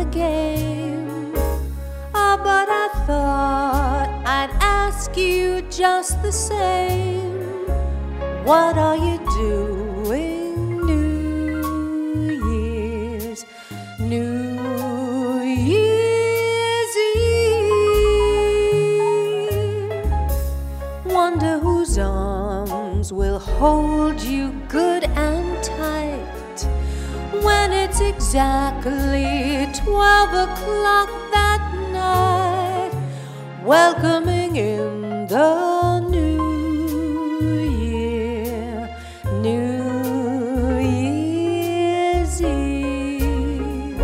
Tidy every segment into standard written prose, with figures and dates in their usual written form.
game. But I thought I'd ask you just the same. What are you doing New Year's Eve? Wonder whose arms will hold you good and tight when it's exactly 12 o'clock that night, welcoming in the new year, New Year's Eve.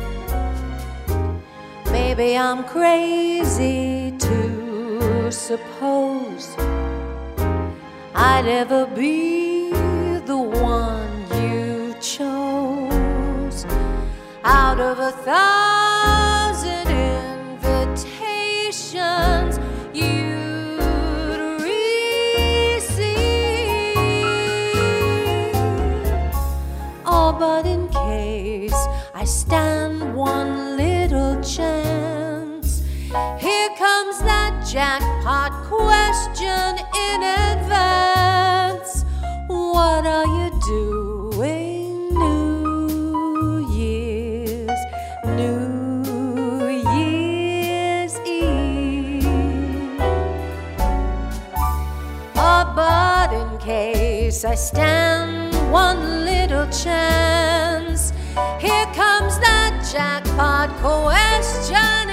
Maybe I'm crazy to suppose I'd ever be the one you chose out of 1,000 invitations you'd receive. Oh, but in case I stand one little chance, here comes that jackpot question in advance. What are you doing New Year's Eve? Oh, but in case I stand one little chance, here comes that jackpot question